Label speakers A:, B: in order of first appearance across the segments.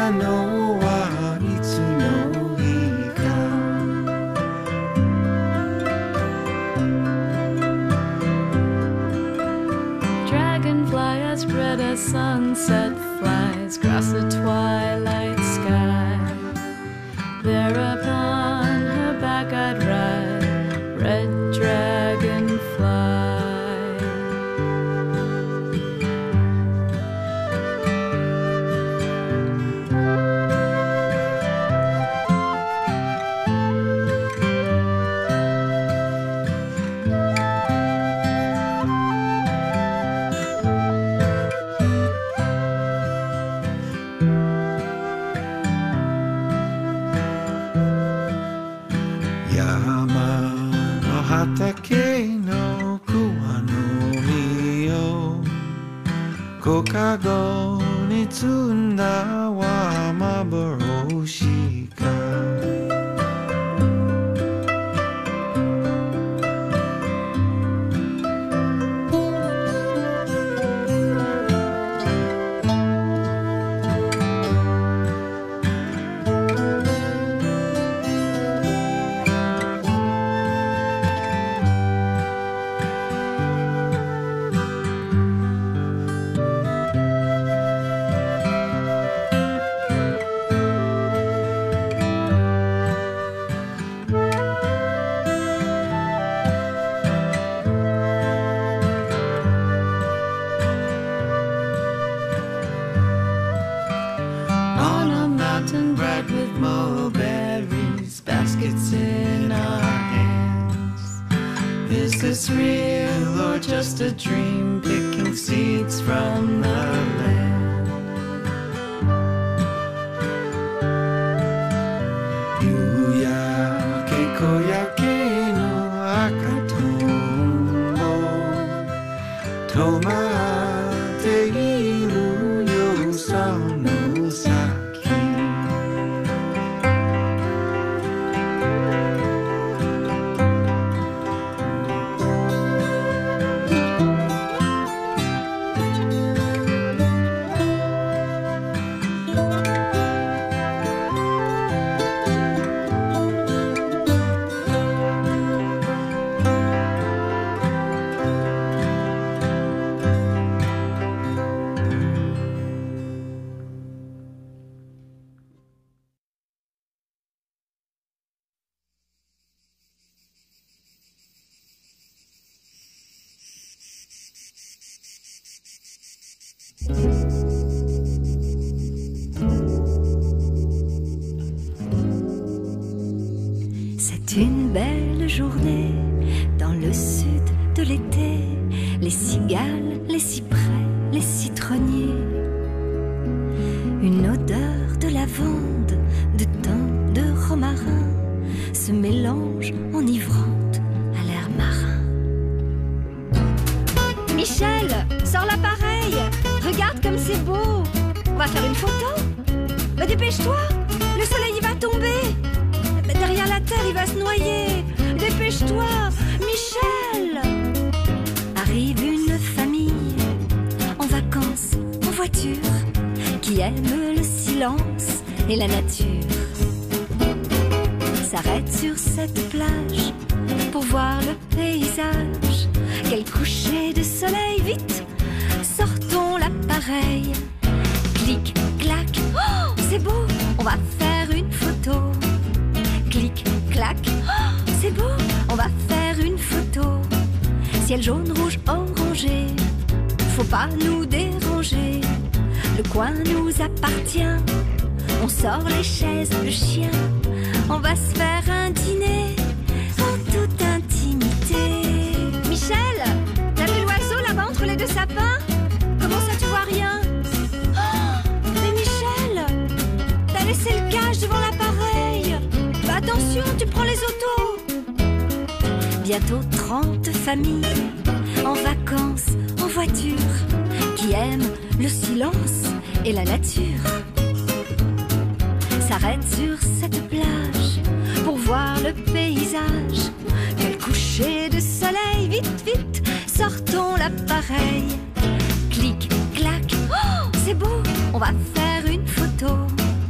A: のはいつの日か
B: Dragonfly as red as sunset flies across the twilight sky. There upon her back I'd ride, red dragonfly.
A: Kago ni tsunda wa maboroshi ka
B: this real or just a dream, picking seeds from the land?
A: Yuya keiko yake no akatombo tomate iru yosa no saki.
C: C'est une belle journée dans le sud de l'été. Les cigales, les cyprès, les citronniers. Une odeur de lavande, de thym, de romarin se mélange enivrante à l'air marin. Michel, sors l'appareil. Regarde comme c'est beau. On va faire une photo. Bah, dépêche-toi, le soleil il va tomber. Bah, derrière la terre il va se noyer. Dépêche-toi, Michel. Arrive une famille en vacances, en voiture, qui aime le silence et la nature. S'arrête sur cette plage pour voir le paysage. Quel coucher de soleil, vite, sortons l'appareil. Clic, clac, oh, c'est beau, on va faire une photo. Clic, clac, oh, c'est beau, on va faire une photo. Ciel jaune, rouge, orangé, faut pas nous déranger. Le coin nous appartient, on sort les chaises, le chien. On va se faire un dîner en toute intimité. Michel, t'as vu l'oiseau là-bas entre les deux sapins? Comment ça tu vois rien? Oh, mais Michel, t'as laissé le cache devant l'appareil. Bah attention, tu prends les autos. Bientôt 30 familles en vacances, en voiture, qui aiment le silence et la nature. S'arrête sur cette plage pour voir le paysage. Quel coucher de soleil, vite, vite, sortons l'appareil. Clic, clac, oh, c'est beau, on va faire une photo.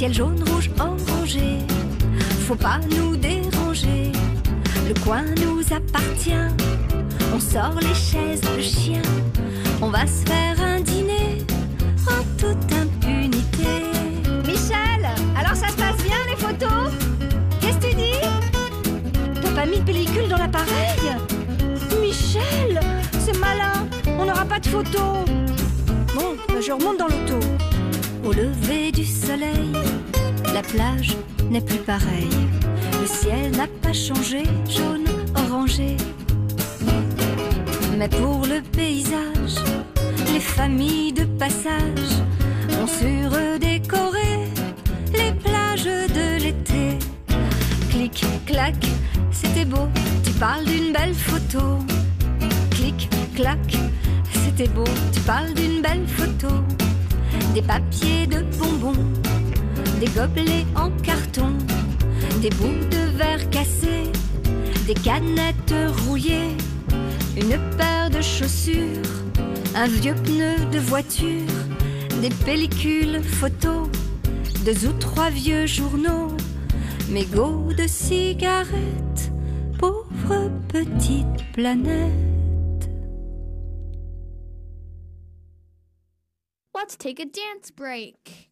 C: ciel jaune, rouge, orangé. Faut pas nous déranger, le coin nous appartient. On sort les chaises, le chien, on va se faire un dîner en toute impunité. Michel, alors ça se passe bien les photos? Qu'est-ce que tu dis? T'as pas mis de pellicule dans l'appareil? Michel, c'est malin, on n'aura pas de photos. Bon, je remonte dans l'auto. Au lever du soleil, la plage n'est plus pareille. Le ciel n'a pas changé, jaune, orangé. Mais pour le paysage, les familles de passage ont su redécorer les plages de l'été. Clic, clac, c'était beau, tu parles d'une belle photo. Clic, clac, c'était beau, tu parles d'une belle photo. Des papiers de bonbons, des gobelets en carton, des bouts de verre cassés, des canettes rouillées, une paire de chaussures, un vieux pneu de voiture, des pellicules photos, 2 ou 3 vieux journaux, mégots de cigarettes, pauvre petite planète.
D: Let's take a dance break.